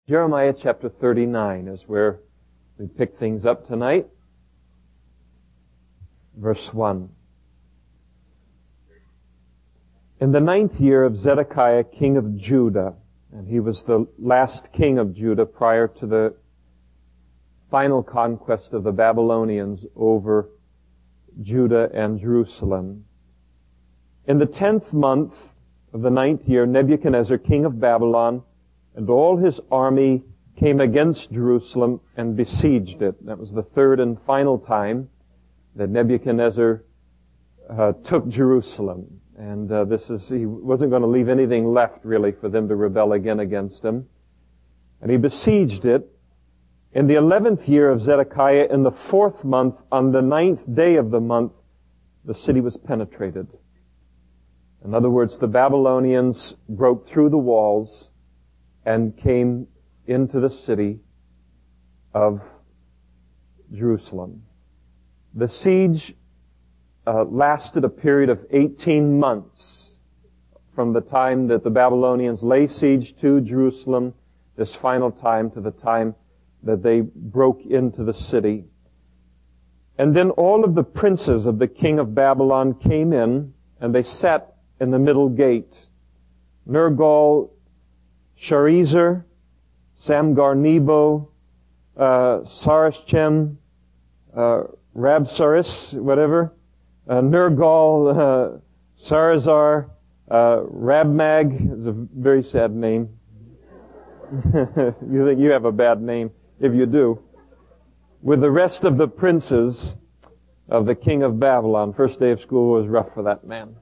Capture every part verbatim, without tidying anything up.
Jeremiah chapter thirty-nine is where we pick things up tonight. Verse one. In the ninth year of Zedekiah, king of Judah, and he was the last king of Judah prior to the final conquest of the Babylonians over Judah and Jerusalem. In the tenth month of the ninth year, Nebuchadnezzar, king of Babylon, and all his army came against Jerusalem and besieged it. That was the third and final time that Nebuchadnezzar uh, took Jerusalem. And uh, this is, he wasn't going to leave anything left really for them to rebel again against him. And he besieged it. In the eleventh year of Zedekiah, in the fourth month, on the ninth day of the month, the city was penetrated. In other words, the Babylonians broke through the walls and came into the city of Jerusalem. The siege uh, lasted a period of eighteen months from the time that the Babylonians lay siege to Jerusalem, this final time, to the time that they broke into the city. And then all of the princes of the king of Babylon came in, and they sat in the middle gate. Nergal, Sharezer, Samgar-Nebo, uh, Sarashchem, uh, Rabsaris, whatever, uh, Nergal, uh, Sarazar, uh, Rabmag, is a very sad name. You think you have a bad name, if you do. With the rest of the princes of the king of Babylon. First day of school was rough for that man.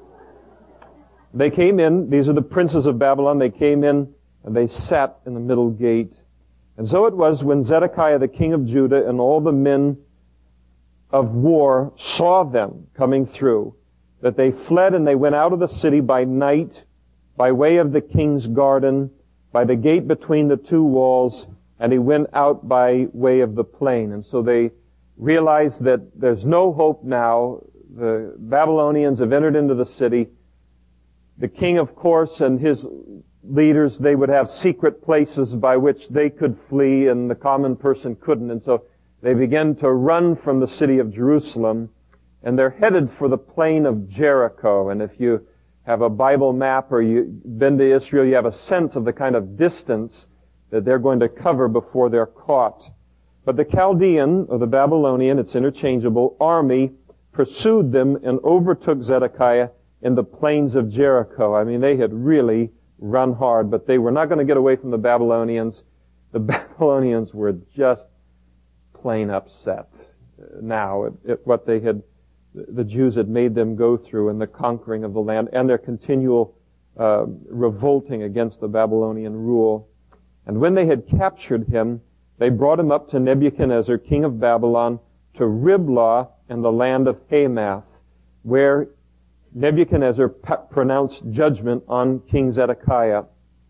They came in, these are the princes of Babylon, they came in and they sat in the middle gate. And so it was when Zedekiah the king of Judah and all the men of war saw them coming through, that they fled and they went out of the city by night, by way of the king's garden, by the gate between the two walls, and he went out by way of the plain. And so they realized that there's no hope now. The Babylonians have entered into the city. The king, of course, and his leaders, they would have secret places by which they could flee and the common person couldn't. And so they began to run from the city of Jerusalem, and they're headed for the plain of Jericho. And if you have a Bible map or you've been to Israel, you have a sense of the kind of distance that they're going to cover before they're caught. But the Chaldean, or the Babylonian, it's interchangeable, army pursued them and overtook Zedekiah in the plains of Jericho. I mean, they had really run hard, but they were not going to get away from the Babylonians. The Babylonians were just plain upset now at, at what they had, the Jews had made them go through in the conquering of the land and their continual uh, revolting against the Babylonian rule. And when they had captured him, they brought him up to Nebuchadnezzar, king of Babylon, to Riblah and the land of Hamath, where Nebuchadnezzar p- pronounced judgment on King Zedekiah.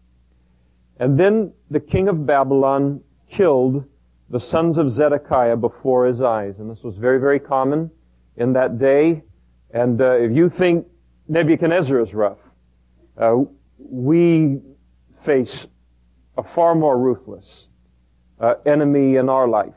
And then the king of Babylon killed the sons of Zedekiah before his eyes. And this was very, very common in that day. And uh, if you think Nebuchadnezzar is rough, uh, we face a far more ruthless uh, enemy in our life,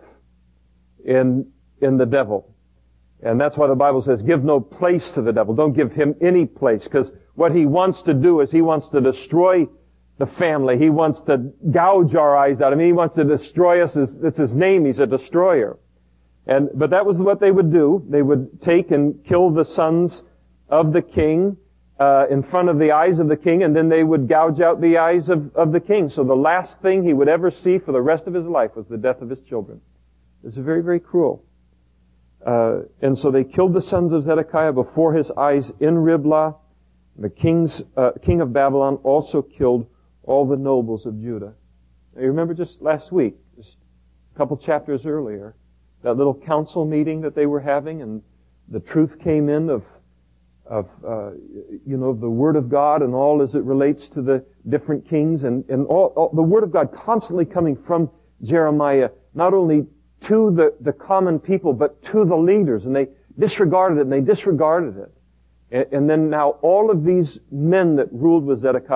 in in the devil. And that's why the Bible says, give no place to the devil. Don't give him any place, because what he wants to do is he wants to destroy the family. He wants to gouge our eyes out. I mean, he wants to destroy us. It's his name. He's a destroyer. And, but that was what they would do. They would take and kill the sons of the king, uh, in front of the eyes of the king, and then they would gouge out the eyes of, of the king. So the last thing he would ever see for the rest of his life was the death of his children. It's very, very cruel. Uh, and so they killed the sons of Zedekiah before his eyes in Riblah. The king's, uh, king of Babylon also killed all the nobles of Judah. Now, you remember just last week, just a couple chapters earlier, that little council meeting that they were having, and the truth came in of, of, uh, you know, the Word of God and all as it relates to the different kings, and, and all, all the Word of God constantly coming from Jeremiah, not only to the, the common people, but to the leaders. And they disregarded it, and they disregarded it. And, and then now all of these men that ruled with Zedekiah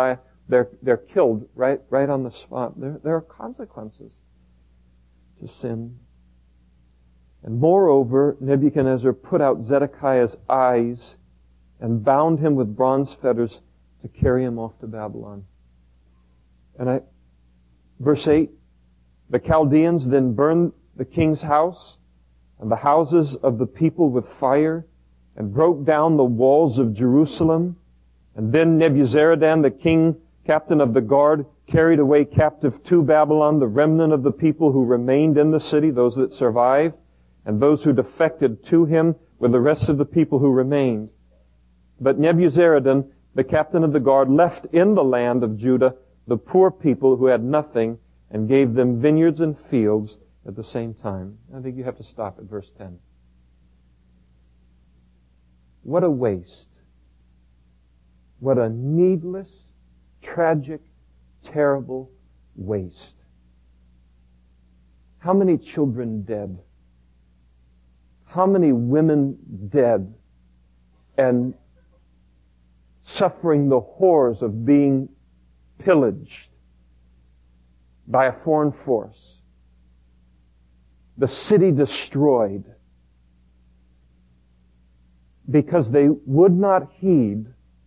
they're, they're killed right, right on the spot. There, there are consequences to sin. And moreover, Nebuchadnezzar put out Zedekiah's eyes and bound him with bronze fetters to carry him off to Babylon. And I, verse eight, the Chaldeans then burned the king's house and the houses of the people with fire and broke down the walls of Jerusalem. And then Nebuzaradan, the king, captain of the guard, carried away captive to Babylon the remnant of the people who remained in the city, those that survived, and those who defected to him with the rest of the people who remained. But Nebuzaradan, the captain of the guard, left in the land of Judah the poor people who had nothing and gave them vineyards and fields at the same time. I think you have to stop at verse ten. What a waste. What a needless, tragic, terrible waste. How many children dead? How many women dead and suffering the horrors of being pillaged by a foreign force? The city destroyed because they would not heed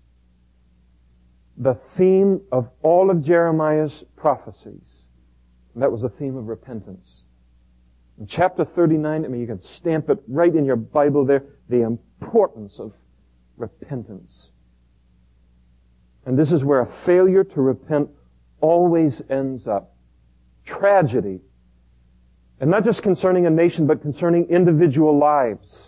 the theme of all of Jeremiah's prophecies. And that was the theme of repentance. In chapter thirty-nine, I mean, you can stamp it right in your Bible there, the importance of repentance. And this is where a failure to repent always ends up. Tragedy. And not just concerning a nation, but concerning individual lives.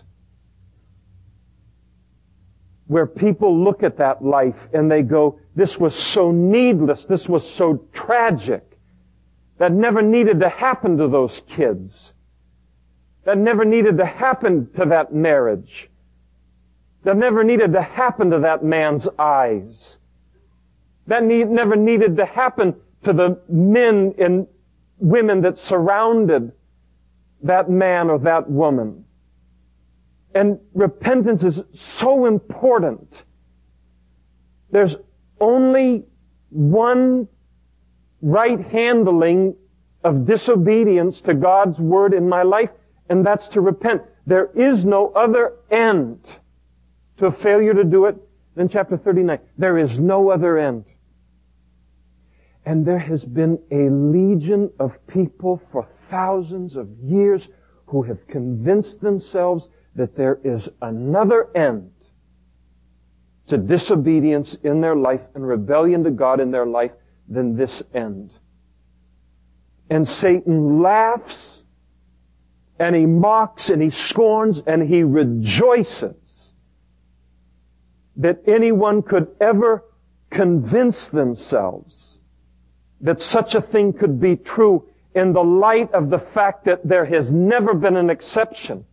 Where people look at that life and they go, this was so needless, this was so tragic. That never needed to happen to those kids. That never needed to happen to that marriage. That never needed to happen to that man's eyes. That need, never needed to happen to the men and women that surrounded that man or that woman. And repentance is so important. There's only one right handling of disobedience to God's word in my life, and that's to repent. There is no other end to a failure to do it than chapter thirty-nine. There is no other end. And there has been a legion of people for thousands of years who have convinced themselves that there is another end to disobedience in their life and rebellion to God in their life than this end. And Satan laughs, and he mocks, and he scorns, and he rejoices that anyone could ever convince themselves that such a thing could be true in the light of the fact that there has never been an exception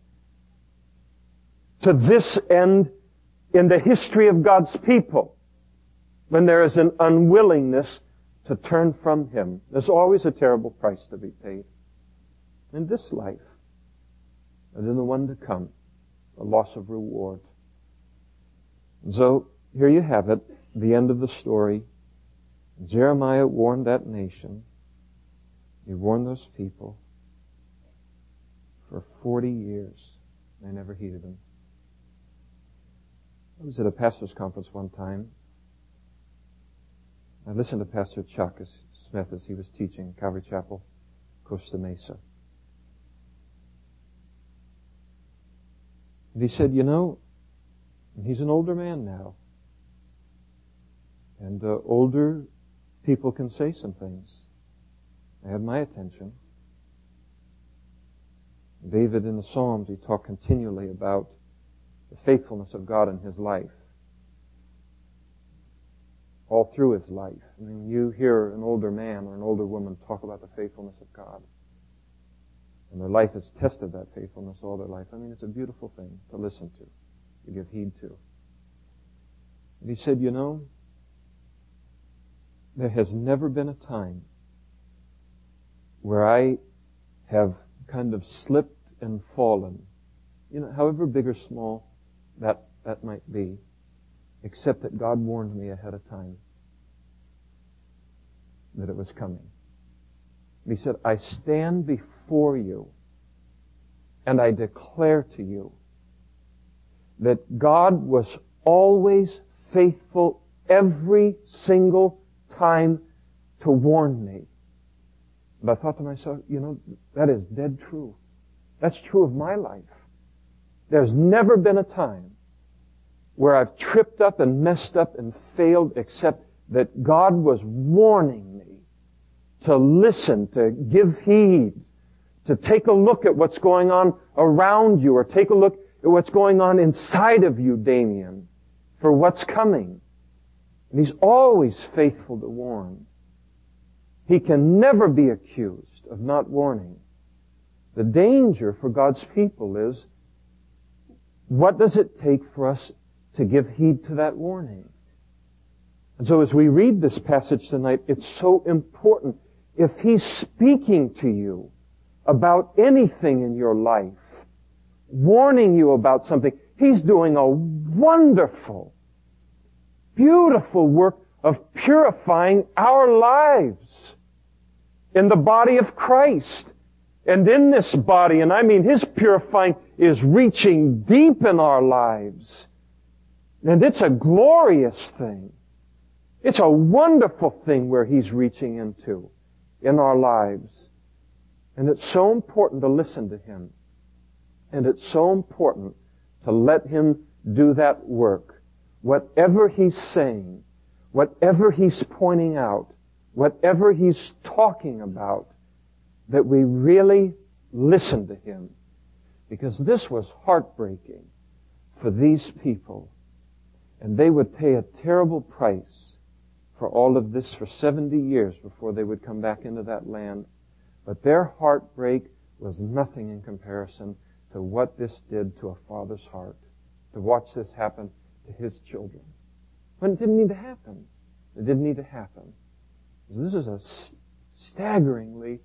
to this end in the history of God's people when there is an unwillingness to turn from Him. There's always a terrible price to be paid in this life and in the one to come, a loss of reward. And so, here you have it, the end of the story. Jeremiah warned that nation. He warned those people for forty years. They never heeded him. I was at a pastor's conference one time. I listened to Pastor Chuck Smith as he was teaching Calvary Chapel, Costa Mesa. And he said, you know, and he's an older man now. And uh, older people can say some things. They had my attention. David in the Psalms, he talked continually about the faithfulness of God in his life. All through his life. I mean, you hear an older man or an older woman talk about the faithfulness of God. And their life has tested that faithfulness all their life. I mean, it's a beautiful thing to listen to, to give heed to. And he said, you know, there has never been a time where I have kind of slipped and fallen, you know, however big or small that, that might be, except that God warned me ahead of time. that it was coming. He said, I stand before you and I declare to you that God was always faithful every single time to warn me. And I thought to myself, you know, that is dead true. That's true of my life. There's never been a time where I've tripped up and messed up and failed except that God was warning me to listen, to give heed, to take a look at what's going on around you, or take a look at what's going on inside of you, Damien, for what's coming. And He's always faithful to warn. He can never be accused of not warning. The danger for God's people is, what does it take for us to give heed to that warning? And so as we read this passage tonight, it's so important. If He's speaking to you about anything in your life, warning you about something, He's doing a wonderful, beautiful work of purifying our lives in the body of Christ. And in this body, and I mean His purifying is reaching deep in our lives. And it's a glorious thing. It's a wonderful thing where He's reaching into in our lives. And it's so important to listen to Him. And it's so important to let Him do that work. Whatever He's saying, whatever He's pointing out, whatever He's talking about, that we really listen to Him. Because this was heartbreaking for these people. And they would pay a terrible price for all of this for seventy years before they would come back into that land. But their heartbreak was nothing in comparison to what this did to a father's heart. To watch this happen to his children. When it didn't need to happen. It didn't need to happen. This is a staggeringly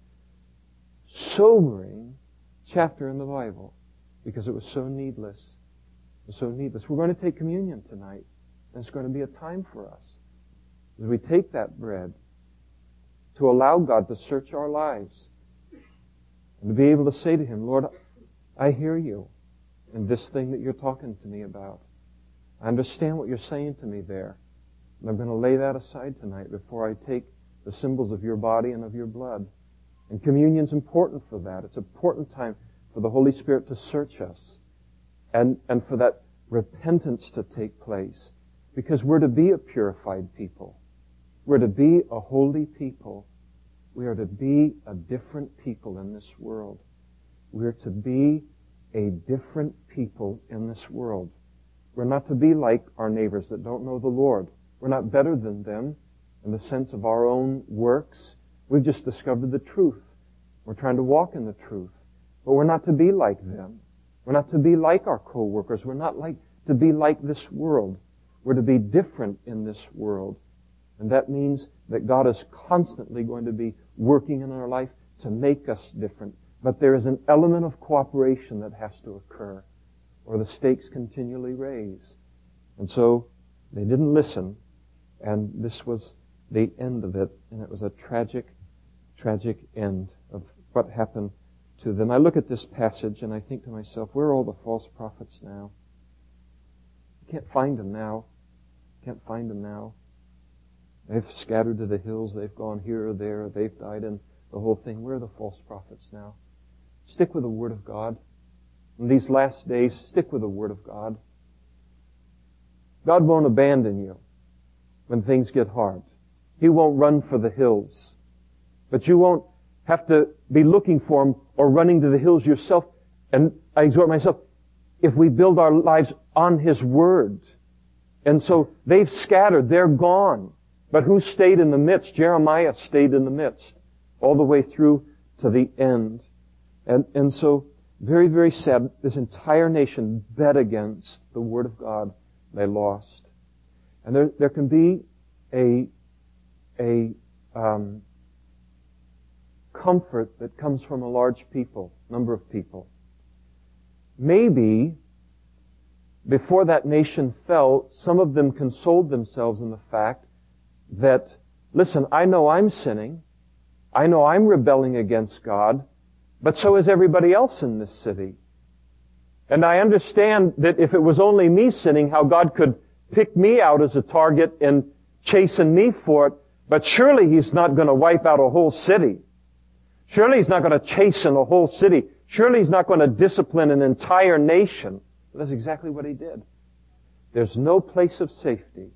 sobering chapter in the Bible because it was so needless. It was so needless. We're going to take communion tonight, and it's going to be a time for us as we take that bread to allow God to search our lives and to be able to say to Him, Lord, I hear you in this thing that you're talking to me about. I understand what you're saying to me there. And I'm going to lay that aside tonight before I take the symbols of your body and of your blood. And communion's important for that. It's an important time for the Holy Spirit to search us and, and for that repentance to take place. Because we're to be a purified people. We're to be a holy people. We are to be a different people in this world. We're to be a different people in this world. We're not to be like our neighbors that don't know the Lord. We're not better than them in the sense of our own works. We've just discovered the truth. We're trying to walk in the truth. But we're not to be like them. We're not to be like our co-workers. We're not like to be like this world. We're to be different in this world. And that means that God is constantly going to be working in our life to make us different. But there is an element of cooperation that has to occur, or the stakes continually raise. And so they didn't listen, and this was the end of it, and it was a tragic, tragic end of what happened to them. I look at this passage and I think to myself, where are all the false prophets now? You can't find them now. Can't find them now. They've scattered to the hills. They've gone here or there. They've died in the whole thing. Where are the false prophets now? Stick with the Word of God. In these last days, stick with the Word of God. God won't abandon you when things get hard. He won't run for the hills. But you won't have to be looking for Him or running to the hills yourself. And I exhort myself, if we build our lives on His Word. And so they've scattered. They're gone. But who stayed in the midst? Jeremiah stayed in the midst all the way through to the end. And, and so, very, very sad. This entire nation bet against the Word of God. They lost. And there, there can be a, a, um, comfort that comes from a large people, number of people. Maybe, before that nation fell, some of them consoled themselves in the fact that listen, I know I'm sinning. I know I'm rebelling against God, but so is everybody else in this city. And I understand that if it was only me sinning, how God could pick me out as a target and chasten me for it, but surely He's not going to wipe out a whole city. Surely He's not going to chasten a whole city. Surely He's not going to discipline an entire nation. But that's exactly what He did. There's no place of safety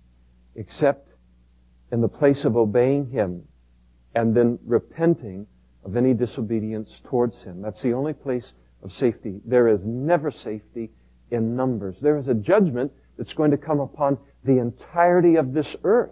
except in the place of obeying Him and then repenting of any disobedience towards Him. That's the only place of safety. There is never safety in numbers. There is a judgment that's going to come upon the entirety of this earth.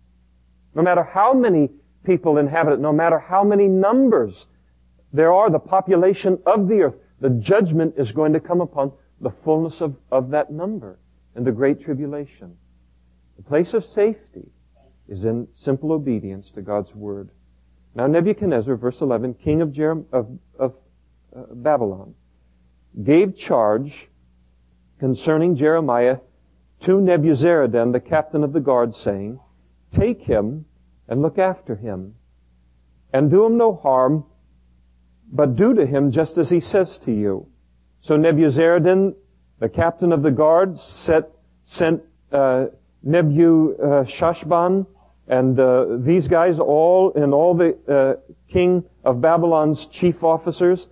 No matter how many people inhabit it, no matter how many numbers there are, the population of the earth, the judgment is going to come upon the fullness of, of that number in the Great Tribulation. The place of safety is in simple obedience to God's Word. Now Nebuchadnezzar, verse eleven, king of, Jerem- of, of uh, Babylon, gave charge concerning Jeremiah to Nebuzaradan, the captain of the guard, saying, take him and look after him, and do him no harm, but do to him just as he says to you. So Nebuzaradan, the captain of the guard, set, sent uh, Nebuchadnezzar and uh, these guys, all and all the uh, king of Babylon's chief officers.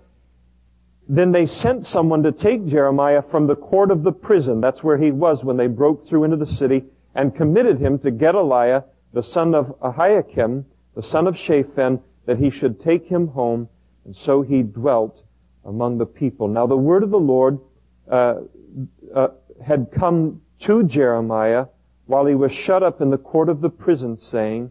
Then they sent someone to take Jeremiah from the court of the prison. That's where he was when they broke through into the city, and committed him to Gedaliah, the son of Ahiakim, the son of Shaphan, that he should take him home. And so he dwelt among the people. Now the word of the Lord uh, uh, had come to Jeremiah while he was shut up in the court of the prison, saying,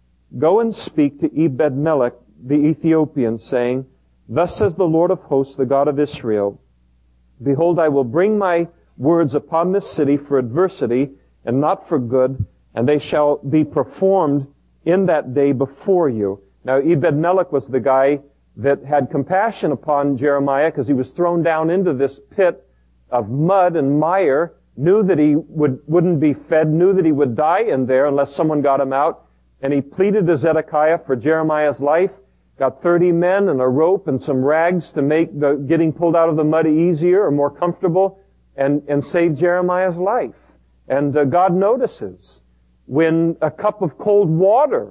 go and speak to Ebed-melech the Ethiopian, saying, thus says the Lord of hosts, the God of Israel, behold, I will bring my words upon this city for adversity and not for good, and they shall be performed in that day before you. Now Ebed-melech was the guy that had compassion upon Jeremiah because he was thrown down into this pit of mud and mire, knew that he would, wouldn't be fed, knew that he would die in there unless someone got him out. And he pleaded to Zedekiah for Jeremiah's life, got thirty men and a rope and some rags to make the getting pulled out of the mud easier or more comfortable, and, and save Jeremiah's life. And uh, God notices when a cup of cold water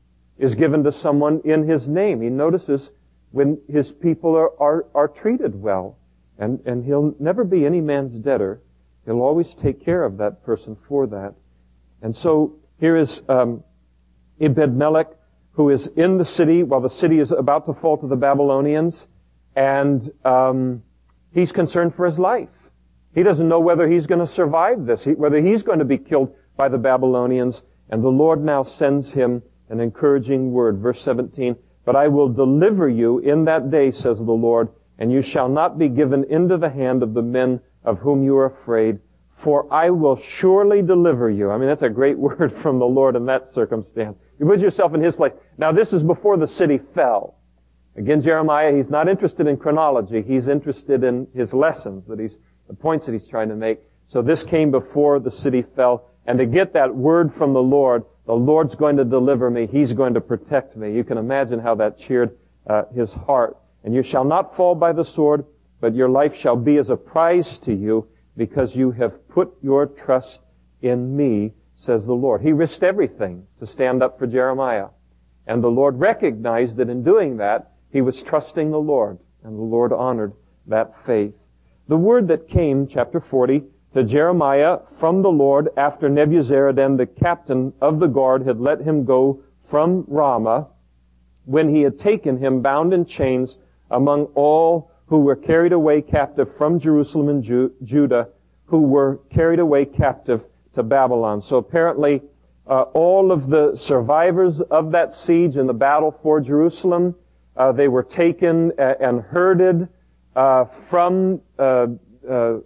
is given to someone in His name. He notices when His people are, are, are treated well. And, and He'll never be any man's debtor. He'll always take care of that person for that. And so here is um, Ebed-melech, who is in the city while the city is about to fall to the Babylonians, and um, he's concerned for his life. He doesn't know whether he's going to survive this, whether he's going to be killed by the Babylonians. And the Lord now sends him an encouraging word. Verse seventeen, but I will deliver you in that day, says the Lord, and you shall not be given into the hand of the men of whom you are afraid, for I will surely deliver you. I mean, that's a great word from the Lord in that circumstance. You put yourself in His place. Now, this is before the city fell. Again, Jeremiah, he's not interested in chronology. He's interested in his lessons, that he's, the points that he's trying to make. So this came before the city fell. And to get that word from the Lord, the Lord's going to deliver me. He's going to protect me. You can imagine how that cheered uh, his heart. And you shall not fall by the sword, but your life shall be as a prize to you, because you have put your trust in me, says the Lord. He risked everything to stand up for Jeremiah. And the Lord recognized that in doing that, he was trusting the Lord. And the Lord honored that faith. The word that came, chapter forty, to Jeremiah from the Lord after Nebuzaradan, the captain of the guard, had let him go from Ramah, when he had taken him bound in chains among all who were carried away captive from Jerusalem and Ju- Judah, who were carried away captive to Babylon. So apparently, uh, all of the survivors of that siege and the battle for Jerusalem, uh, they were taken a- and herded uh, from uh, uh,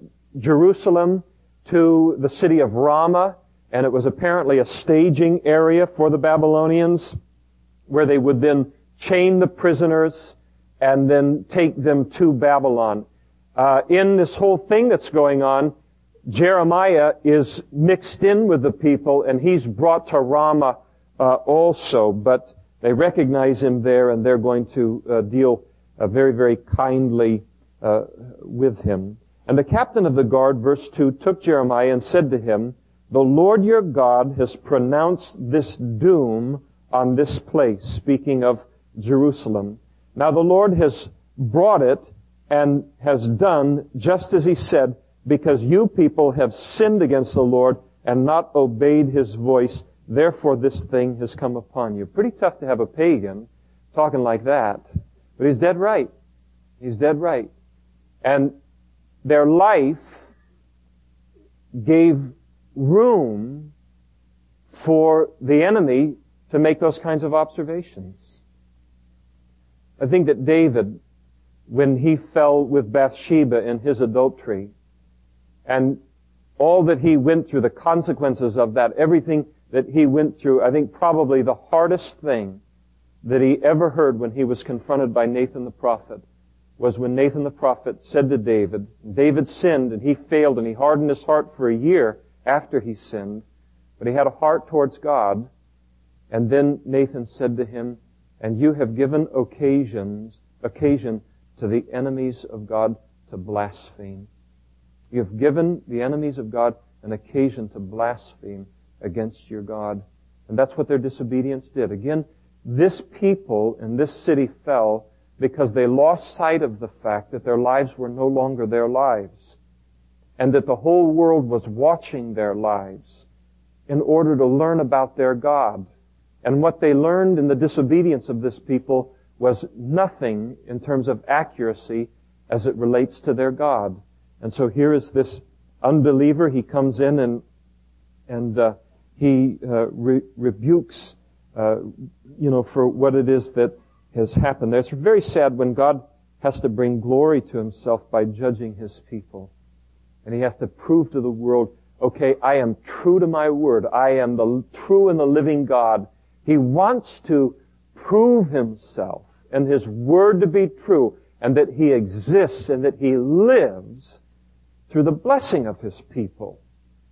Jerusalem to the city of Ramah, and it was apparently a staging area for the Babylonians, where they would then chain the prisoners and then take them to Babylon. Uh, in this whole thing that's going on, Jeremiah is mixed in with the people, and he's brought to Ramah uh, also, but they recognize him there, and they're going to uh, deal uh, very, very kindly uh, with him. And the captain of the guard, verse two, took Jeremiah and said to him, "The Lord your God has pronounced this doom on this place," speaking of Jerusalem. "Now the Lord has brought it and has done just as he said, because you people have sinned against the Lord and not obeyed his voice. Therefore this thing has come upon you." Pretty tough to have a pagan talking like that. But he's dead right. He's dead right. And their life gave room for the enemy to make those kinds of observations. I think that David, when he fell with Bathsheba in his adultery, and all that he went through, the consequences of that, everything that he went through, I think probably the hardest thing that he ever heard when he was confronted by Nathan the prophet was when Nathan the prophet said to David, David sinned and he failed and he hardened his heart for a year after he sinned, but he had a heart towards God. And then Nathan said to him, "And you have given occasions, occasion to the enemies of God to blaspheme." You have given the enemies of God an occasion to blaspheme against your God. And that's what their disobedience did. Again, this people in this city fell because they lost sight of the fact that their lives were no longer their lives, and that the whole world was watching their lives in order to learn about their God. And what they learned in the disobedience of this people was nothing in terms of accuracy as it relates to their God. And so here is this unbeliever. He comes in and and uh, he uh, re- rebukes, uh, you know, for what it is that has happened there. It's very sad when God has to bring glory to himself by judging his people. And he has to prove to the world, okay, I am true to my word. I am the true and the living God. He wants to prove himself and his word to be true, and that he exists and that he lives through the blessing of his people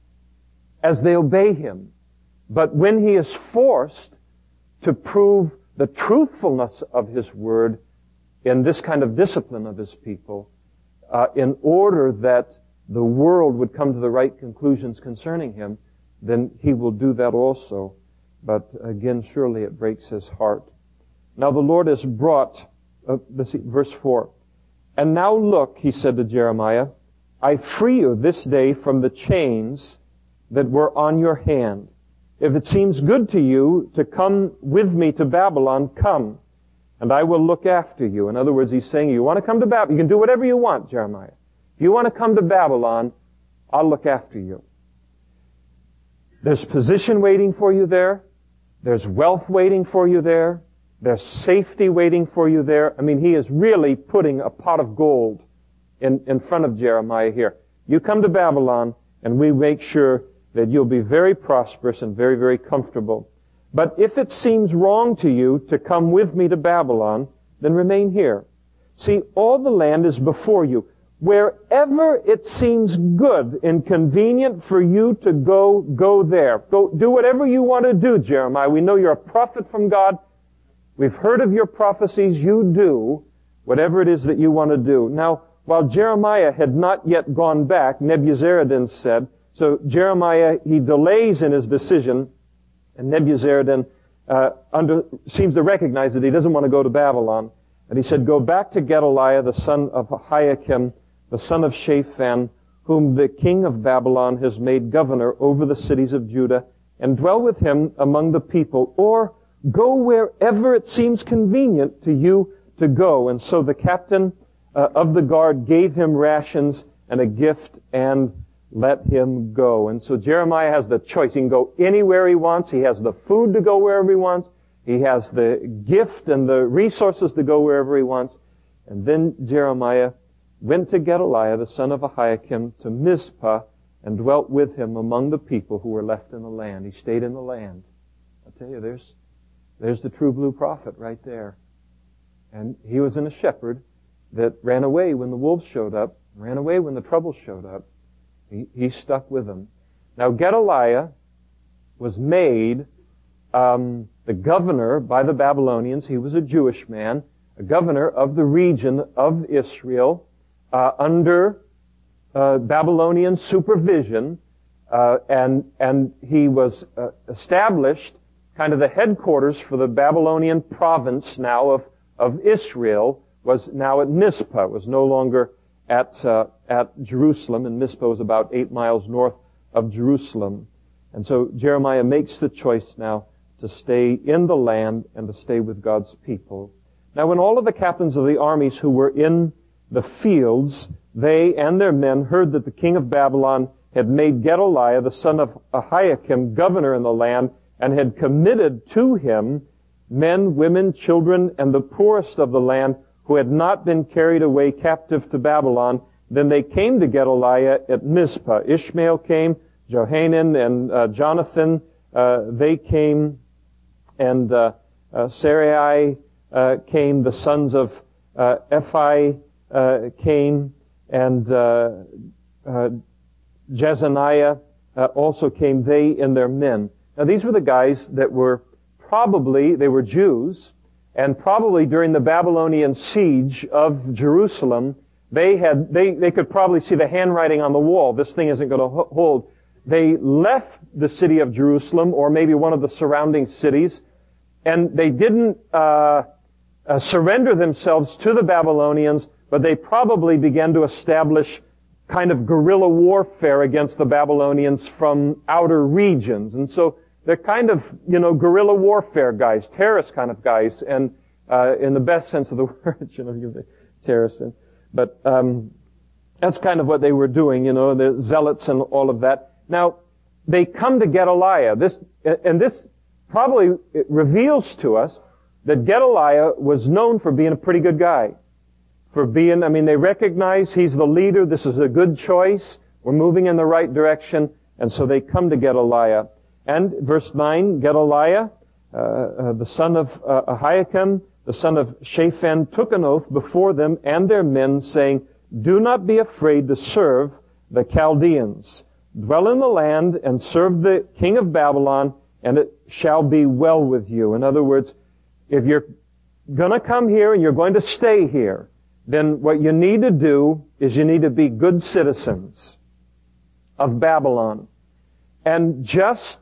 as they obey him. But when he is forced to prove the truthfulness of his word in this kind of discipline of his people, uh, in order that the world would come to the right conclusions concerning him, then he will do that also. But again, surely it breaks his heart. Now the Lord has brought, uh, let's see, verse four. "And now look," he said to Jeremiah, "I free you this day from the chains that were on your hand. If it seems good to you to come with me to Babylon, come, and I will look after you." In other words, he's saying, you want to come to Babylon, you can do whatever you want, Jeremiah. If you want to come to Babylon, I'll look after you. There's position waiting for you there. There's wealth waiting for you there. There's safety waiting for you there. I mean, he is really putting a pot of gold in, in front of Jeremiah here. You come to Babylon, and we make sure that you'll be very prosperous and very, very comfortable. But if it seems wrong to you to come with me to Babylon, then remain here. See, all the land is before you. Wherever it seems good and convenient for you to go, go there. Go do whatever you want to do, Jeremiah. We know you're a prophet from God. We've heard of your prophecies. You do whatever it is that you want to do. Now, while Jeremiah had not yet gone back, Nebuzaradan said, so Jeremiah, he delays in his decision, and Nebuzaradan uh, under, seems to recognize that he doesn't want to go to Babylon. And he said, "Go back to Gedaliah, the son of Ahikam, the son of Shaphan, whom the king of Babylon has made governor over the cities of Judah, and dwell with him among the people, or go wherever it seems convenient to you to go." And so the captain uh, of the guard gave him rations and a gift and let him go. And so Jeremiah has the choice. He can go anywhere he wants. He has the food to go wherever he wants. He has the gift and the resources to go wherever he wants. And then Jeremiah went to Gedaliah, the son of Ahikam, to Mizpah, and dwelt with him among the people who were left in the land. He stayed in the land. I tell you, there's, there's the true blue prophet right there. And he was in a shepherd that ran away when the wolves showed up, ran away when the trouble showed up. He, he stuck with them. Now Gedaliah was made um, the governor by the Babylonians. He was a Jewish man, a governor of the region of Israel, uh, under uh, Babylonian supervision, uh, and and he was uh, established kind of the headquarters for the Babylonian province now of of Israel was now at Mizpah. It was no longer at uh, at Jerusalem, and Mizpah was about eight miles north of Jerusalem. And so Jeremiah makes the choice now to stay in the land and to stay with God's people. Now when all of the captains of the armies who were in the fields, they and their men heard that the king of Babylon had made Gedaliah, the son of Ahikam, governor in the land, and had committed to him men, women, children, and the poorest of the land who had not been carried away captive to Babylon, then they came to Gedaliah at Mizpah. Ishmael came, Johanan and uh, Jonathan, uh, they came, and uh, uh, Sarai uh, came, the sons of uh, Ephi uh, came, and uh, uh, Jezaniah uh, also came, they and their men. Now these were the guys that were probably, they were Jews, and probably during the Babylonian siege of Jerusalem, they had, they, they could probably see the handwriting on the wall. This thing isn't going to hold. They left the city of Jerusalem, or maybe one of the surrounding cities, and they didn't uh, uh, surrender themselves to the Babylonians, but they probably began to establish kind of guerrilla warfare against the Babylonians from outer regions. And so they're kind of, you know, guerrilla warfare guys, terrorist kind of guys, and uh, in the best sense of the word, you know, you can say terrorists. And, but um, that's kind of what they were doing, you know, the zealots and all of that. Now, they come to Gedaliah. This, and this probably reveals to us that Gedaliah was known for being a pretty good guy. For being, I mean, they recognize he's the leader. This is a good choice. We're moving in the right direction. And so they come to Gedaliah. And verse nine, Gedaliah, uh, uh, the son of uh, Ahikam, the son of Shaphan, took an oath before them and their men, saying, "Do not be afraid to serve the Chaldeans. Dwell in the land and serve the king of Babylon, and it shall be well with you." In other words, if you're going to come here and you're going to stay here, then what you need to do is you need to be good citizens of Babylon. And just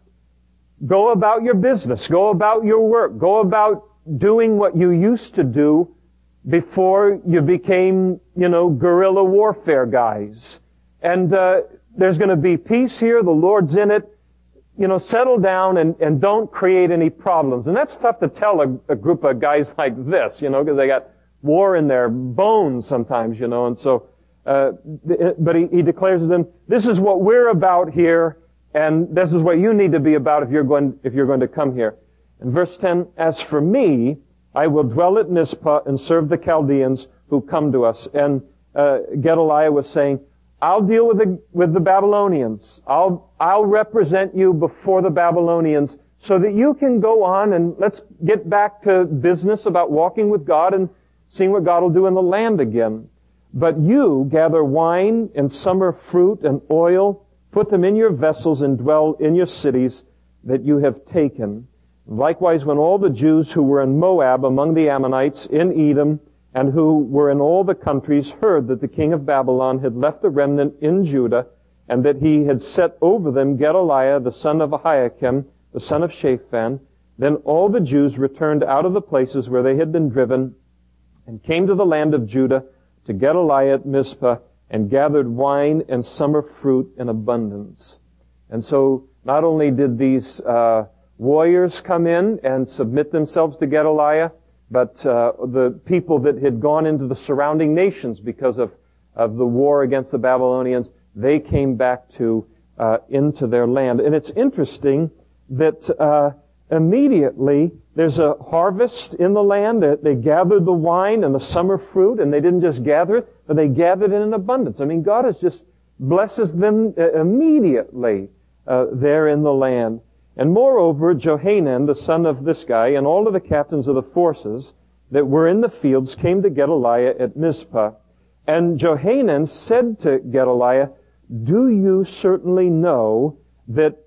go about your business. Go about your work. Go about doing what you used to do before you became, you know, guerrilla warfare guys. And uh, there's going to be peace here. The Lord's in it. You know, settle down and, and don't create any problems. And that's tough to tell a, a group of guys like this, you know, because they got war in their bones sometimes, you know. And so, uh, but he, he declares to them, this is what we're about here, and this is what you need to be about if you're going, if you're going to come here. In verse ten, "As for me, I will dwell at Mizpah and serve the Chaldeans who come to us." And uh, Gedaliah was saying, I'll deal with the, with the Babylonians. I'll, I'll represent you before the Babylonians so that you can go on and let's get back to business about walking with God and seeing what God will do in the land again. But you gather wine and summer fruit and oil, put them in your vessels and dwell in your cities that you have taken. Likewise, when all the Jews who were in Moab among the Ammonites, in Edom, and who were in all the countries, heard that the king of Babylon had left a remnant in Judah, and that he had set over them Gedaliah, the son of Ahikam, the son of Shaphan, then all the Jews returned out of the places where they had been driven, and came to the land of Judah, to Gedaliah at Mizpah, and gathered wine and summer fruit in abundance. And so, not only did these uh, warriors come in and submit themselves to Gedaliah, but uh, the people that had gone into the surrounding nations because of, of the war against the Babylonians, they came back to uh, into their land. And it's interesting that uh, immediately there's a harvest in the land. They, they gathered the wine and the summer fruit, and they didn't just gather it, but they gathered it in abundance. I mean, God has just blesses them immediately uh, there in the land. And moreover, Johanan, the son of this guy, and all of the captains of the forces that were in the fields came to Gedaliah at Mizpah. And Johanan said to Gedaliah, "Do you certainly know that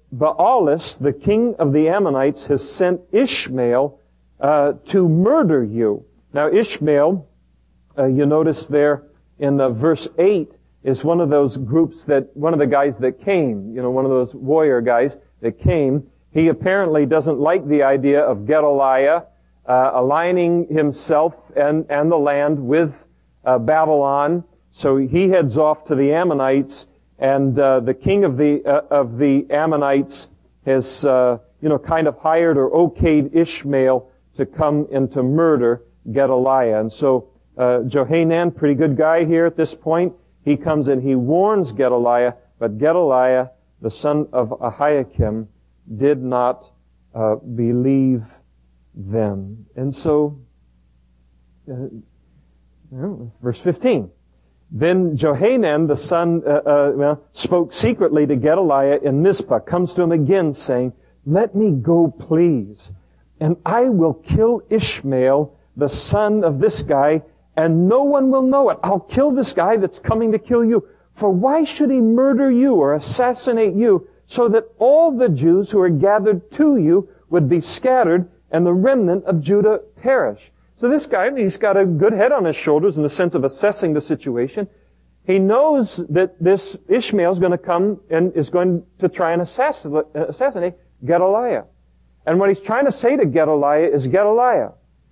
Baalis, the king of the Ammonites, has sent Ishmael uh, to murder you. Now Ishmael, uh, you notice there in uh, verse eight, is one of those groups that, one of the guys that came, you know, one of those warrior guys that came. He apparently doesn't like the idea of Gedaliah uh, aligning himself and, and the land with uh, Babylon. So he heads off to the Ammonites, and uh, the king of the uh, of the Ammonites has, uh, you know, kind of hired or okayed Ishmael to come and to murder Gedaliah. And so uh, Johanan, pretty good guy here at this point, he comes and he warns Gedaliah, but Gedaliah, the son of Ahikam, did not uh, believe them. And so, uh, well, verse fifteen. Then Johanan, the son, uh, uh, well, spoke secretly to Gedaliah in Mizpah, comes to him again saying, "Let me go, please, and I will kill Ishmael, the son of this guy, and no one will know it. I'll kill this guy that's coming to kill you. For why should he murder you or assassinate you, so that all the Jews who are gathered to you would be scattered, and the remnant of Judah perish?" So this guy, he's got a good head on his shoulders in the sense of assessing the situation. He knows that this Ishmael is going to come and is going to try and assassinate Gedaliah. And what he's trying to say to Gedaliah is, Gedaliah,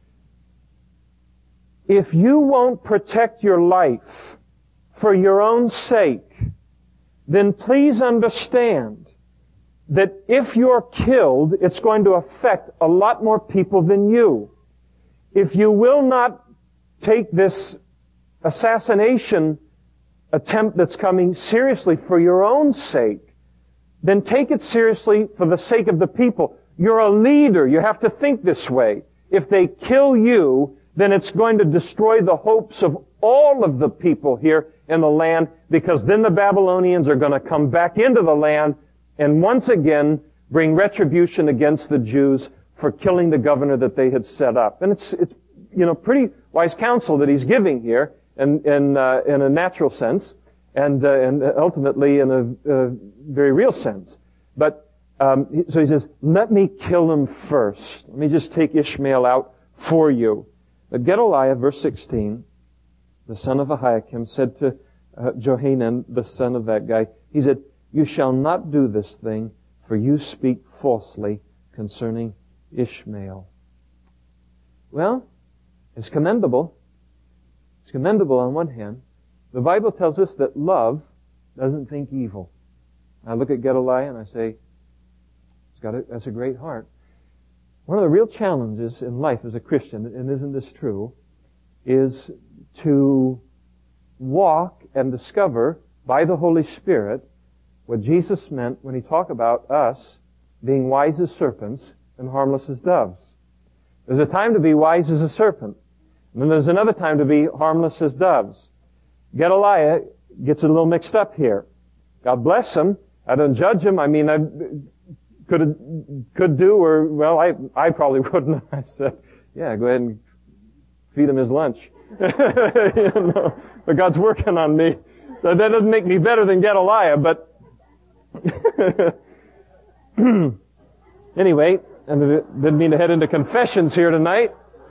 if you won't protect your life for your own sake, then please understand that if you're killed, it's going to affect a lot more people than you. If you will not take this assassination attempt that's coming seriously for your own sake, then take it seriously for the sake of the people. You're a leader. You have to think this way. If they kill you, then it's going to destroy the hopes of all of the people here in the land, because then the Babylonians are going to come back into the land and once again bring retribution against the Jews for killing the governor that they had set up. And it's, it's, you know, pretty wise counsel that he's giving here in, in, uh, in a natural sense and, uh, and ultimately in a, uh, very real sense. But, um, so he says, let me kill him first. Let me just take Ishmael out for you. But Gedaliah, verse sixteen, the son of Ahikam, said to uh, Johanan, the son of that guy, he said, "You shall not do this thing, for you speak falsely concerning Ishmael." Well, it's commendable. It's commendable on one hand. The Bible tells us that love doesn't think evil. I look at Gedaliah and I say, he's got a, that's a great heart. One of the real challenges in life as a Christian, and isn't this true, is to walk and discover by the Holy Spirit what Jesus meant when he talked about us being wise as serpents and harmless as doves. There's a time to be wise as a serpent, and then there's another time to be harmless as doves. Gedaliah gets a little mixed up here. God bless him. I don't judge him. I mean, I could could do, or well, I I probably wouldn't. I said, yeah, go ahead and feed him his lunch. You know, but God's working on me. So that doesn't make me better than Gedaliah, but anyway, I didn't mean to head into confessions here tonight.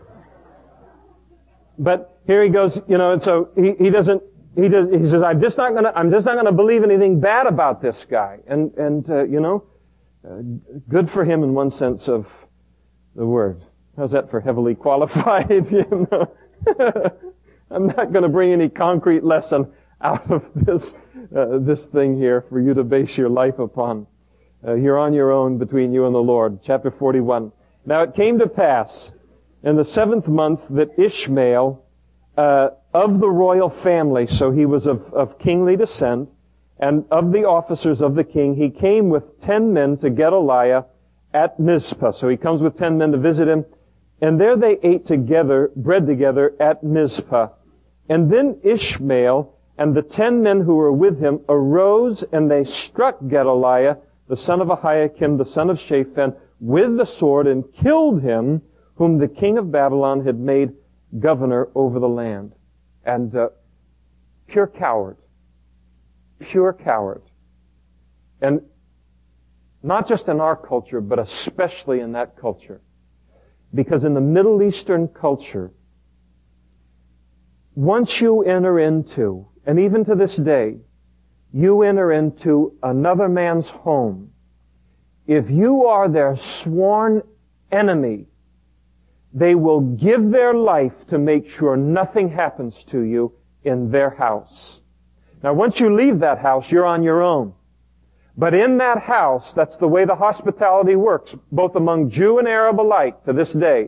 But here he goes, you know, and so he, he doesn't, he does, he says, I'm just not gonna, I'm just not gonna believe anything bad about this guy. And, and, uh, you know, uh, good for him in one sense of the word. How's that for heavily qualified, you know? I'm not gonna bring any concrete lesson out of this, uh, this thing here for you to base your life upon. Uh, you're on your own between you and the Lord. Chapter forty-one. Now it came to pass in the seventh month that Ishmael, uh, of the royal family, so he was of, of kingly descent, and of the officers of the king, he came with ten men to Gedaliah at Mizpah. So he comes with ten men to visit him, and there they ate together, bread together at Mizpah. And then Ishmael and the ten men who were with him arose, and they struck Gedaliah, the son of Ahikam, the son of Shaphan, with the sword, and killed him, whom the king of Babylon had made governor over the land. And uh, pure coward. Pure coward. And Not just in our culture, but especially in that culture. Because in the Middle Eastern culture, once you enter into, and even to this day, you enter into another man's home, if you are their sworn enemy, they will give their life to make sure nothing happens to you in their house. Now, once you leave that house, you're on your own. But in that house, that's the way the hospitality works, both among Jew and Arab alike to this day.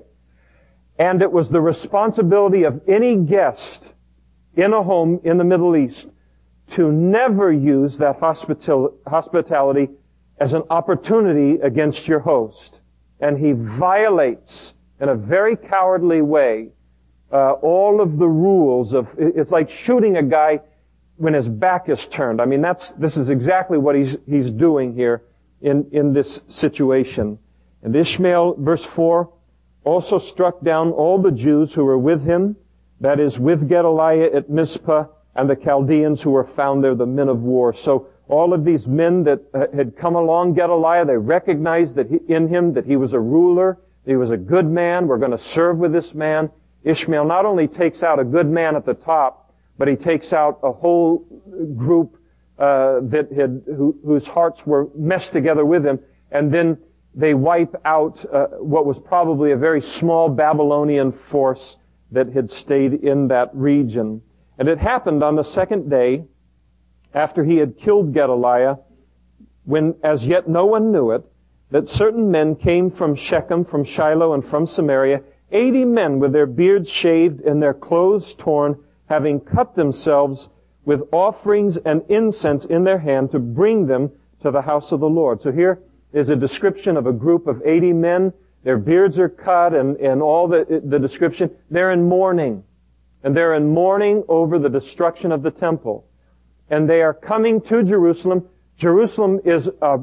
And it was the responsibility of any guest in a home in the Middle East to never use that hospital, hospitality as an opportunity against your host. And he violates, in a very cowardly way, uh, all of the rules of, it's like shooting a guy when his back is turned. I mean, that's, this is exactly what he's, he's doing here in, in this situation. And Ishmael, verse four, also struck down all the Jews who were with him, that is, with Gedaliah at Mizpah, and the Chaldeans who were found there, the men of war. So all of these men that uh, had come along Gedaliah, they recognized that he, in him that he was a ruler, that he was a good man. We're going to serve with this man. Ishmael not only takes out a good man at the top, but he takes out a whole group uh, that had who, whose hearts were meshed together with him, and then they wipe out uh, what was probably a very small Babylonian force that had stayed in that region. And it happened on the second day, after he had killed Gedaliah, when as yet no one knew it, that certain men came from Shechem, from Shiloh, and from Samaria, eighty men with their beards shaved and their clothes torn, having cut themselves with offerings and incense in their hand to bring them to the house of the Lord. So here is a description of a group of eighty men. Their beards are cut and, and all the, the description. They're in mourning. And they're in mourning over the destruction of the temple. And they are coming to Jerusalem. Jerusalem is a,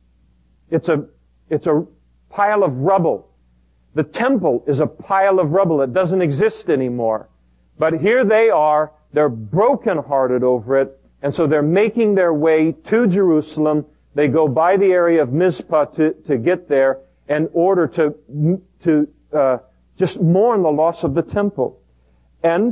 it's a, it's a pile of rubble. The temple is a pile of rubble. It doesn't exist anymore. But here they are. They're brokenhearted over it. And so they're making their way to Jerusalem. They go by the area of Mizpah to, to get there in order to, to, uh, just mourn the loss of the temple. And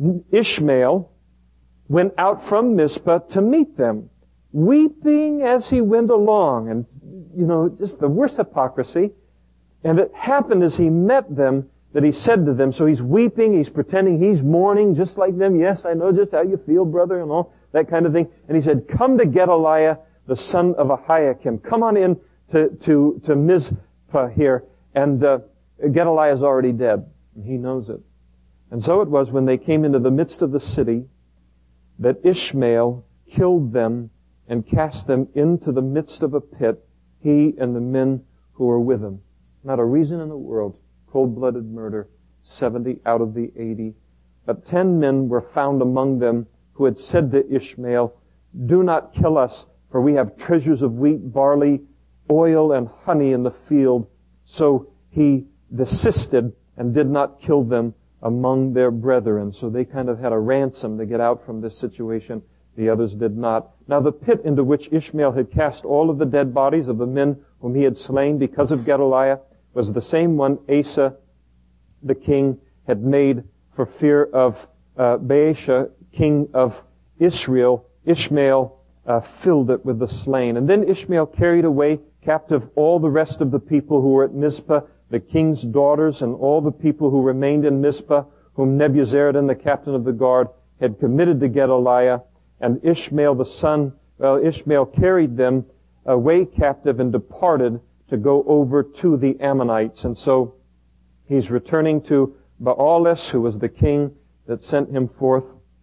Ishmael went out from Mizpah to meet them, weeping as he went along. And, you know, just the worst hypocrisy. And it happened as he met them that he said to them, so he's weeping, he's pretending he's mourning just like them. Yes, I know just how you feel, brother, and all that kind of thing. And he said, come to Gedaliah, the son of Ahiakim. Come on in to, to, to Mizpah here. And uh, Gedaliah is already dead. And he knows it. And so it was when they came into the midst of the city that Ishmael killed them and cast them into the midst of a pit, he and the men who were with him. Not a reason in the world. Cold-blooded murder, seventy out of the eighty. But ten men were found among them who had said to Ishmael, do not kill us, for we have treasures of wheat, barley, oil, and honey in the field. So he desisted and did not kill them among their brethren. So they kind of had a ransom to get out from this situation. The others did not. Now the pit into which Ishmael had cast all of the dead bodies of the men whom he had slain because of Gedaliah was the same one Asa, the king, had made for fear of uh, Baasha, king of Israel. Ishmael uh, filled it with the slain. And then Ishmael carried away captive all the rest of the people who were at Mizpah, the king's daughters, and all the people who remained in Mizpah, whom Nebuzaradan, the captain of the guard, had committed to Gedaliah. And Ishmael the son, well, Ishmael carried them away captive and departed to go over to the Ammonites. And so he's returning to Baalis, who was the king that sent him forth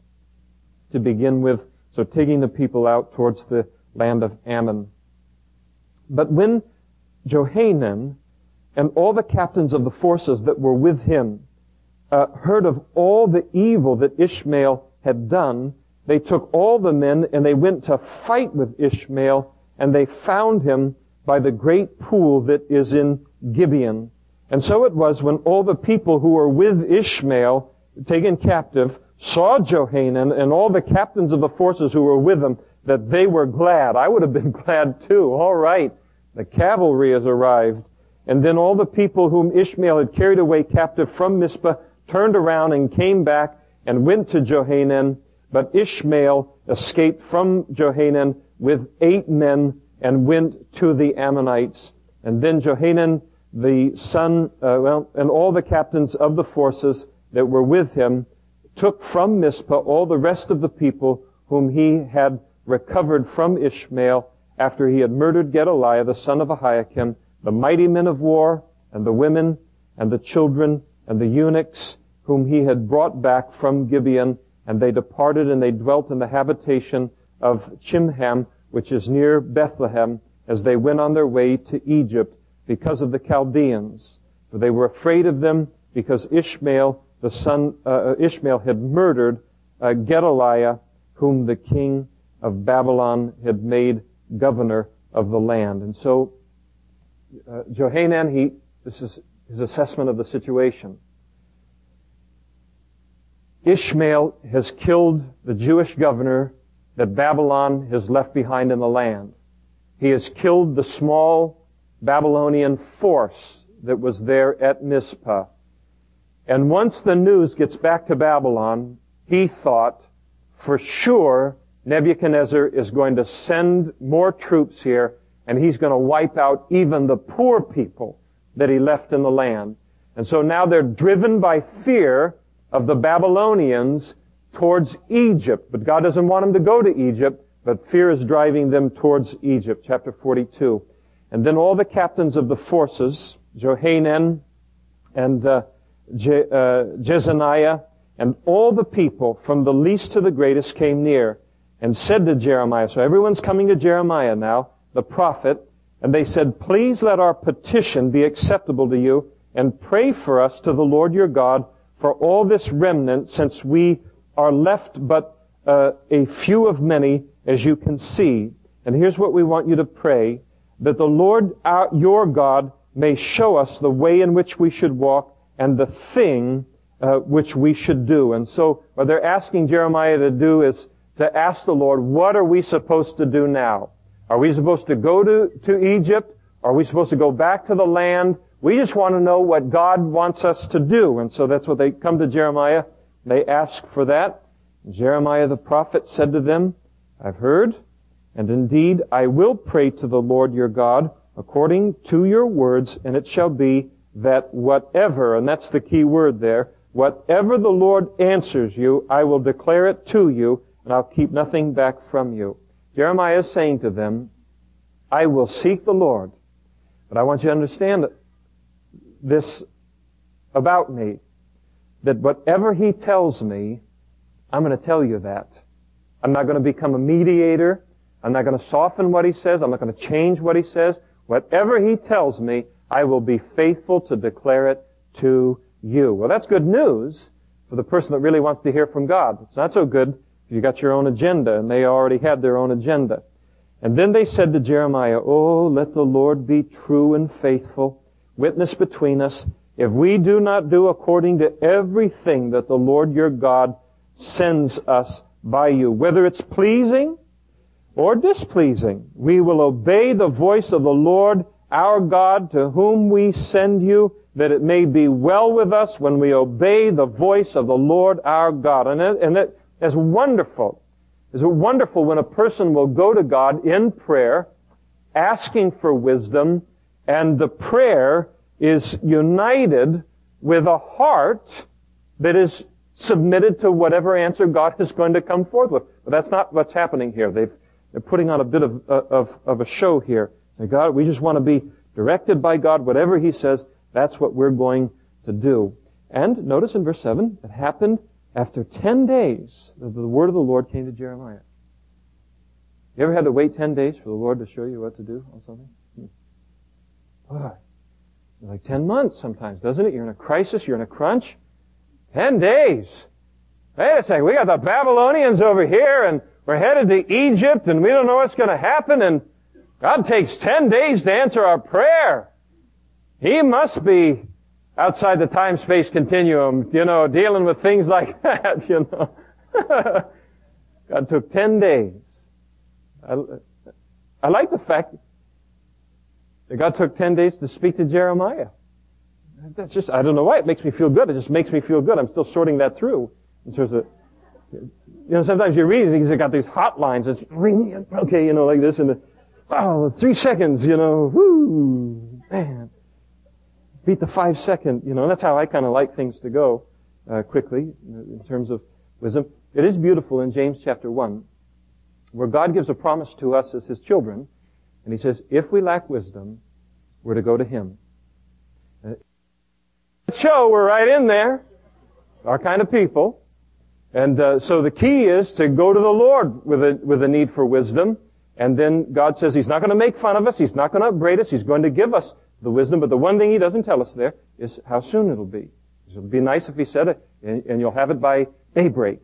to begin with. So taking the people out towards the land of Ammon. But when Johanan and all the captains of the forces that were with him uh, heard of all the evil that Ishmael had done, they took all the men and they went to fight with Ishmael, and they found him by the great pool that is in Gibeon. And so it was when all the people who were with Ishmael, taken captive, saw Johanan and all the captains of the forces who were with him, that they were glad. I would have been glad too. All right. The cavalry has arrived. And then all the people whom Ishmael had carried away captive from Mizpah turned around and came back and went to Johanan. But Ishmael escaped from Johanan with eight men and went to the Ammonites. And then Johanan, the son, uh, well, and all the captains of the forces that were with him took from Mizpah all the rest of the people whom he had recovered from Ishmael after he had murdered Gedaliah, the son of Ahikam, the mighty men of war, and the women, and the children, and the eunuchs, whom he had brought back from Gibeon. And they departed, and they dwelt in the habitation of Chimham, which is near Bethlehem, as they went on their way to Egypt, because of the Chaldeans. For they were afraid of them, because Ishmael, the son, uh, Ishmael had murdered uh, Gedaliah, whom the king of Babylon had made governor of the land. And so, uh, Johanan, he, this is his assessment of the situation. Ishmael has killed the Jewish governor that Babylon has left behind in the land. He has killed the small Babylonian force that was there at Mizpah. And once the news gets back to Babylon, he thought, for sure, Nebuchadnezzar is going to send more troops here, and he's going to wipe out even the poor people that he left in the land. And so now they're driven by fear of the Babylonians towards Egypt. But God doesn't want them to go to Egypt, but fear is driving them towards Egypt. Chapter forty-two. And then all the captains of the forces, Johanan and uh, Je- uh, Jezaniah, and all the people from the least to the greatest came near and said to Jeremiah, so everyone's coming to Jeremiah now, the prophet, and they said, please let our petition be acceptable to you, and pray for us to the Lord your God for all this remnant, since we are left but uh, a few of many, as you can see. And here's what we want you to pray, that the Lord our, your God may show us the way in which we should walk and the thing uh, which we should do. And so what they're asking Jeremiah to do is to ask the Lord, what are we supposed to do now? Are we supposed to go to, to Egypt? Are we supposed to go back to the land? We just want to know what God wants us to do. And so that's what they come to Jeremiah. They ask for that. Jeremiah the prophet said to them, I've heard, and indeed I will pray to the Lord your God according to your words, and it shall be that whatever, and that's the key word there, whatever the Lord answers you, I will declare it to you, and I'll keep nothing back from you. Jeremiah is saying to them, I will seek the Lord, but I want you to understand this about me, that whatever he tells me, I'm going to tell you that. I'm not going to become a mediator. I'm not going to soften what he says. I'm not going to change what he says. Whatever he tells me, I will be faithful to declare it to you. Well, that's good news for the person that really wants to hear from God. It's not so good if you got your own agenda, and they already had their own agenda. And then they said to Jeremiah, oh, let the Lord be true and faithful, witness between us, if we do not do according to everything that the Lord your God sends us by you, whether it's pleasing or displeasing, we will obey the voice of the Lord our God, to whom we send you, that it may be well with us when we obey the voice of the Lord our God. And it, and it is wonderful. It's wonderful when a person will go to God in prayer, asking for wisdom, and the prayer is united with a heart that is submitted to whatever answer God is going to come forth with. But that's not what's happening here. They've, they're putting on a bit of, of, of a show here. Say, God, we just want to be directed by God. Whatever he says, that's what we're going to do. And notice in verse seven, it happened after ten days that the word of the Lord came to Jeremiah. You ever had to wait ten days for the Lord to show you what to do on something? Hmm. Boy, like ten months sometimes, doesn't it? You're in a crisis, you're in a crunch. Ten days. Wait a second, we got the Babylonians over here, and we're headed to Egypt, and we don't know what's going to happen, and God takes ten days to answer our prayer. He must be outside the time-space continuum, you know, dealing with things like that, you know. God took ten days. I, I like the fact God took ten days to speak to Jeremiah. That's just, I don't know why, it makes me feel good. It just makes me feel good. I'm still sorting that through in terms of, you know, sometimes you read things that got these hotlines. It's ringing, okay, you know, like this, and the, oh, three seconds, you know, whoo, man. Beat the five second, you know, that's how I kind of like things to go, uh, quickly, in terms of wisdom. It is beautiful in James chapter one, where God gives a promise to us as His children, and He says, if we lack wisdom, we're to go to Him. Uh, show, we're right in there. Our kind of people. And uh, so the key is to go to the Lord with a, with a need for wisdom. And then God says He's not going to make fun of us. He's not going to upbraid us. He's going to give us the wisdom. But the one thing He doesn't tell us there is how soon it'll be. It would be nice if He said it, and, and you'll have it by daybreak.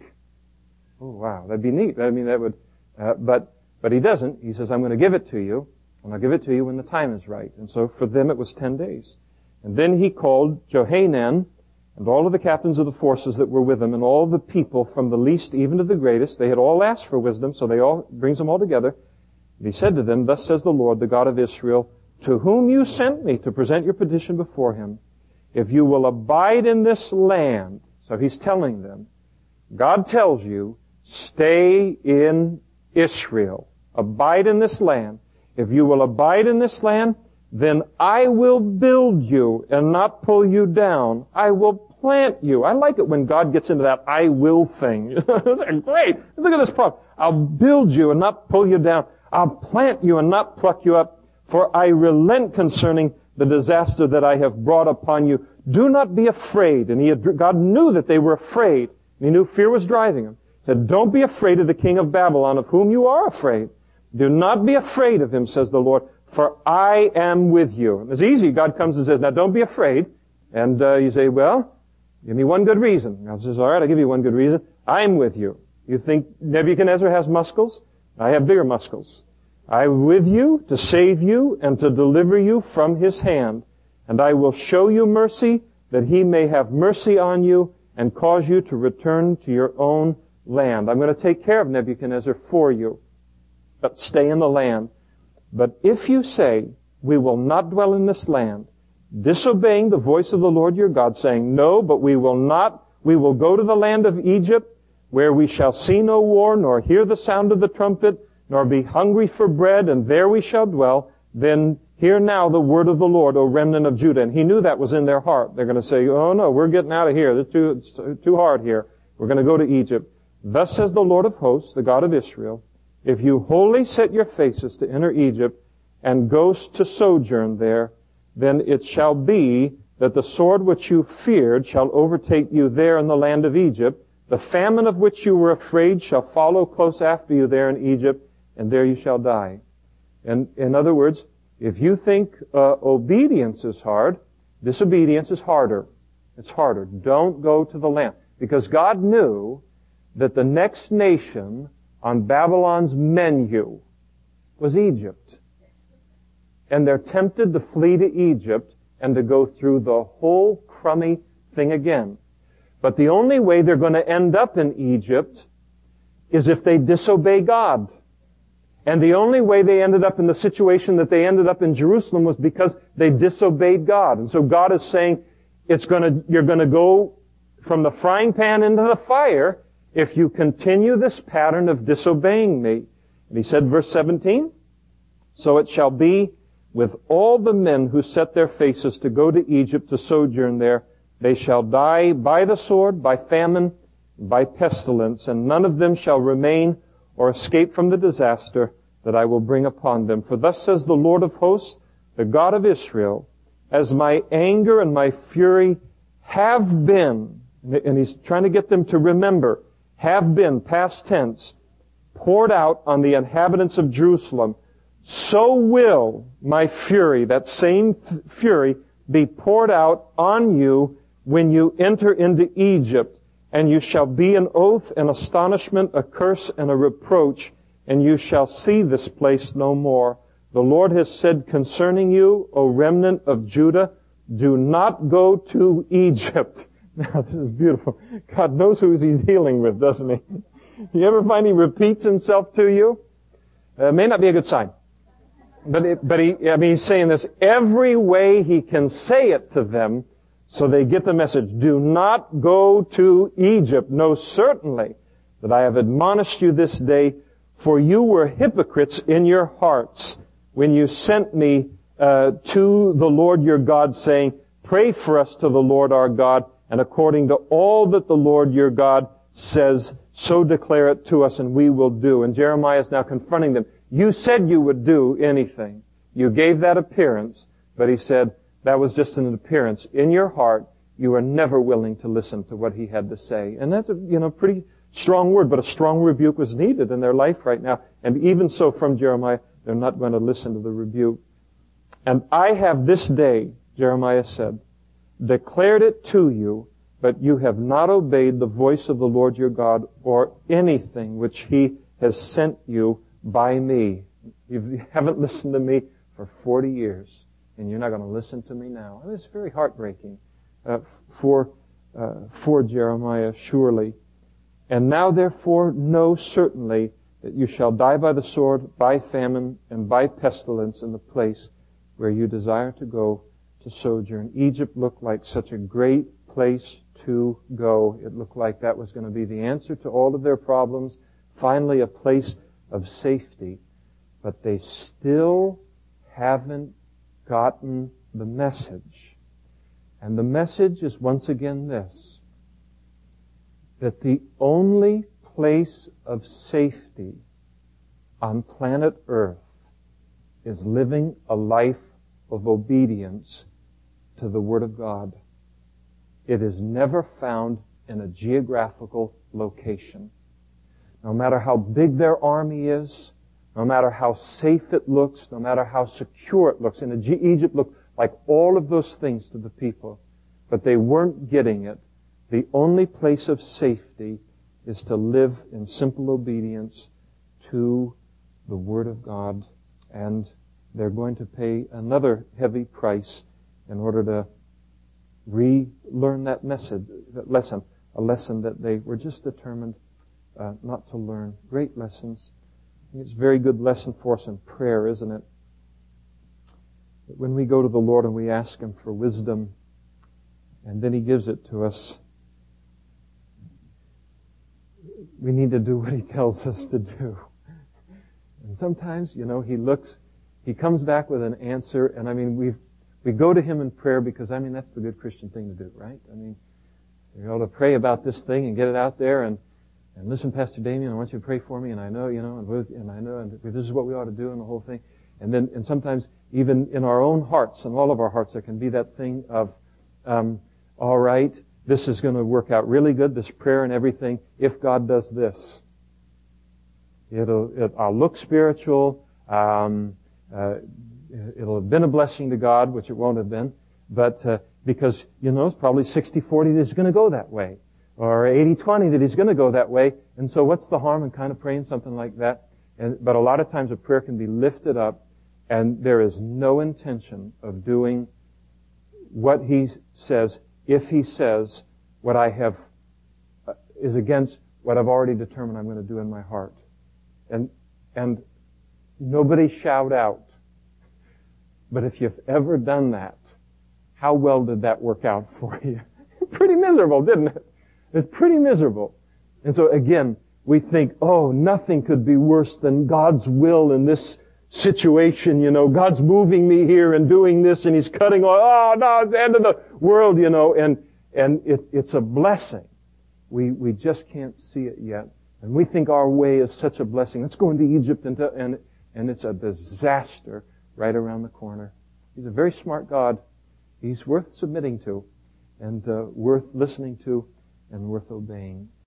Oh, wow. That'd be neat. I mean, that would, uh, but, but He doesn't. He says, I'm going to give it to you, and I'll give it to you when the time is right. And so for them it was ten days. And then He called Johanan and all of the captains of the forces that were with him, and all the people from the least even to the greatest. They had all asked for wisdom, so they all brings them all together. And He said to them, thus says the Lord, the God of Israel, to whom you sent me to present your petition before Him, if you will abide in this land. So He's telling them, God tells you, stay in Israel. Abide in this land. If you will abide in this land, then I will build you and not pull you down. I will plant you. I like it when God gets into that I will thing. It's great. Look at this problem. I'll build you and not pull you down. I'll plant you and not pluck you up. For I relent concerning the disaster that I have brought upon you. Do not be afraid. And he had, God knew that they were afraid. And He knew fear was driving them. He said, don't be afraid of the king of Babylon, of whom you are afraid. Do not be afraid of him, says the Lord, for I am with you. And it's easy. God comes and says, now don't be afraid. And uh, you say, well, give me one good reason. God says, all right, I'll give you one good reason. I'm with you. You think Nebuchadnezzar has muscles? I have bigger muscles. I'm with you to save you and to deliver you from his hand. And I will show you mercy, that he may have mercy on you and cause you to return to your own land. I'm going to take care of Nebuchadnezzar for you. But stay in the land. But if you say, we will not dwell in this land, disobeying the voice of the Lord your God, saying, no, but we will not, we will go to the land of Egypt, where we shall see no war, nor hear the sound of the trumpet, nor be hungry for bread, and there we shall dwell, then hear now the word of the Lord, O remnant of Judah. And he knew that was in their heart. They're going to say, oh no, we're getting out of here. It's too, it's too hard here. We're going to go to Egypt. Thus says the Lord of hosts, the God of Israel, if you wholly set your faces to enter Egypt and go to sojourn there, then it shall be that the sword which you feared shall overtake you there in the land of Egypt. The famine of which you were afraid shall follow close after you there in Egypt, and there you shall die. And in other words, if you think uh, obedience is hard, disobedience is harder. It's harder. Don't go to the land. Because God knew that the next nation on Babylon's menu was Egypt. And they're tempted to flee to Egypt and to go through the whole crummy thing again. But the only way they're going to end up in Egypt is if they disobey God. And the only way they ended up in the situation that they ended up in Jerusalem was because they disobeyed God. And so God is saying, it's gonna, you're gonna go from the frying pan into the fire if you continue this pattern of disobeying me. And he said, verse seventeen, so it shall be with all the men who set their faces to go to Egypt to sojourn there, they shall die by the sword, by famine, by pestilence, and none of them shall remain or escape from the disaster that I will bring upon them. For thus says the Lord of hosts, the God of Israel, as my anger and my fury have been, and he's trying to get them to remember, have been, past tense, poured out on the inhabitants of Jerusalem, so will my fury, that same fury, be poured out on you when you enter into Egypt. And you shall be an oath, an astonishment, a curse, and a reproach, and you shall see this place no more. The Lord has said concerning you, O remnant of Judah, do not go to Egypt. Now, this is beautiful. God knows who he's dealing with, doesn't he? You ever find he repeats himself to you? Uh, it may not be a good sign. But it, but he, I mean, he's saying this every way he can say it to them so they get the message. Do not go to Egypt. Know certainly that I have admonished you this day, for you were hypocrites in your hearts when you sent me uh, to the Lord your God, saying, pray for us to the Lord our God, and according to all that the Lord your God says, so declare it to us, and we will do. And Jeremiah is now confronting them. You said you would do anything. You gave that appearance, but he said that was just an appearance. In your heart, you are never willing to listen to what he had to say. And that's a, you know, pretty strong word, but a strong rebuke was needed in their life right now. And even so from Jeremiah, they're not going to listen to the rebuke. And I have this day, Jeremiah said, declared it to you, but you have not obeyed the voice of the Lord your God or anything which he has sent you by me. You haven't listened to me for forty years, and you're not going to listen to me now. And it's very heartbreaking uh, for uh, for Jeremiah, surely. And now, therefore, know certainly that you shall die by the sword, by famine, and by pestilence in the place where you desire to go to sojourn. Egypt looked like such a great place to go. It looked like that was going to be the answer to all of their problems. Finally, a place of safety. But they still haven't gotten the message. And the message is once again this, that the only place of safety on planet Earth is living a life of obedience to the Word of God. It is never found in a geographical location. No matter how big their army is, no matter how safe it looks, no matter how secure it looks. And Egypt looked like all of those things to the people, but they weren't getting it. The only place of safety is to live in simple obedience to the Word of God. And they're going to pay another heavy price in order to relearn that message, that lesson, a lesson that they were just determined uh, not to learn. Great lessons. I think it's a very good lesson for us in prayer, isn't it? That when we go to the Lord and we ask Him for wisdom, and then He gives it to us, we need to do what He tells us to do. And sometimes, you know, He looks, He comes back with an answer, and I mean, we we go to Him in prayer because, I mean, that's the good Christian thing to do, right? I mean, you're able to pray about this thing and get it out there, and and listen, Pastor Damien, I want you to pray for me, and I know, you know, and, and I know, and this is what we ought to do, and the whole thing. And then, and sometimes even in our own hearts, and all of our hearts, there can be that thing of, um, all right, this is going to work out really good, this prayer and everything, if God does this. It'll, it, I'll look spiritual, um, uh, it'll have been a blessing to God, which it won't have been, but, uh, because, you know, it's probably sixty forty that it's going to go that way, or eighty twenty that He's going to go that way, and so what's the harm in kind of praying something like that? And, but a lot of times a prayer can be lifted up, and there is no intention of doing what He says, if He says what I have, uh, is against what I've already determined I'm going to do in my heart. And, and nobody shout out. But if you've ever done that, how well did that work out for you? Pretty miserable, didn't it? It's pretty miserable. And so again, we think, oh, nothing could be worse than God's will in this situation, you know. God's moving me here and doing this, and He's cutting off, oh no, it's the end of the world, you know, and, and it, it's a blessing. We, we just can't see it yet. And we think our way is such a blessing. Let's go into Egypt, and, to, and, and it's a disaster right around the corner. He's a very smart God. He's worth submitting to, and uh, worth listening to, and worth obeying.